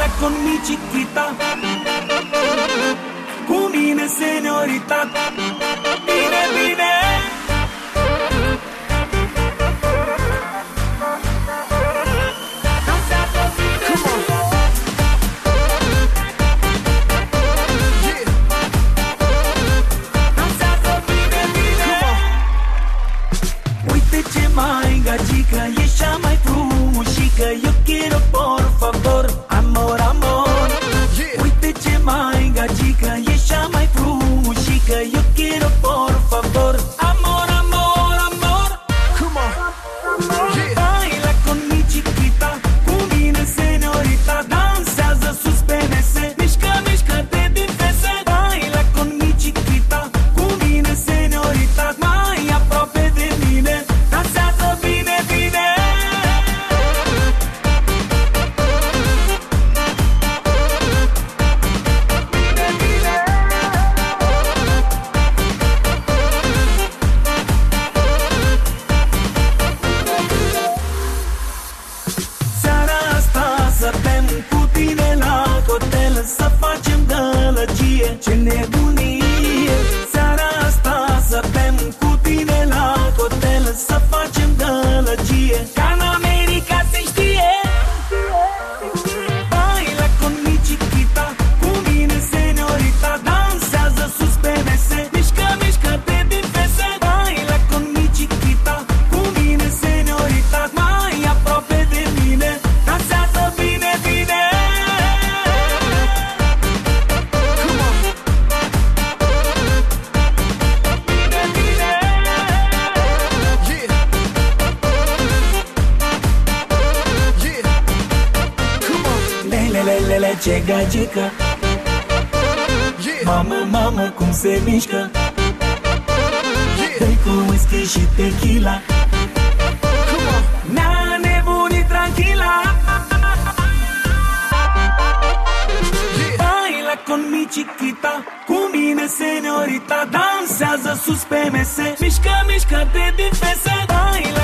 con mi chiquita, cu mine señorita, bine, bine. Mai gagică, ești cea mai frumușică. Eu quiero por favor, amor, amor. Uite ce mai gagică, ești cea mai frumușică. Eu quiero por favor, amor, amor, amor. Baila con mi chiquita, cu mine señorita, dansează sus pe mese, mișcă, mișcă-te din fese. Baila con mi chiquita, cu mine señorita, mai aproape de mine. Să facem gălăgie, ce nebunie. Seara asta să bem cu tine la hotel, să facem gălăgie, ca în America se știe. Baila con mi chiquita, cu mine señorita, dansează sus pe mese, mișcă, mișcă-te din fese. Baila con mi chiquita, cu mine señorita, mai aproape de mine, dansează bine, bine. Lele, ce gagică, mamă, mamă, cum se mișcă. Dă-i cu whisky și tequila, ne-a nebunit tranquila. Baila con mi chiquita, cu mine señorita, dansează sus pe mese, mișcă, mișcă-te din fese. Baila